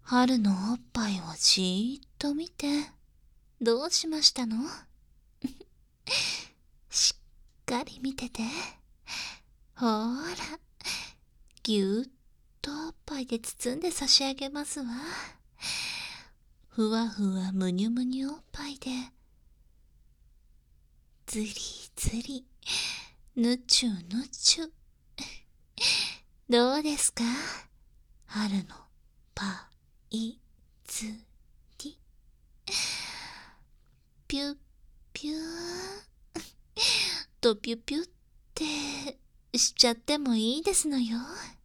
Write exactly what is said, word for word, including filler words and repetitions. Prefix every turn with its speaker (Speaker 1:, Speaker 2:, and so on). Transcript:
Speaker 1: 春のおっぱいをじーっと見て、どうしましたの？しっかり見てて。ほーら、ぎゅーっとおっぱいで包んで差し上げますわ。ふわふわむにゅむにゅおっぱいで、ずりずり、ぬちゅぬちゅ。どうですか？春のパイズリ。ピュッピューとピュピュってしちゃってもいいですのよ。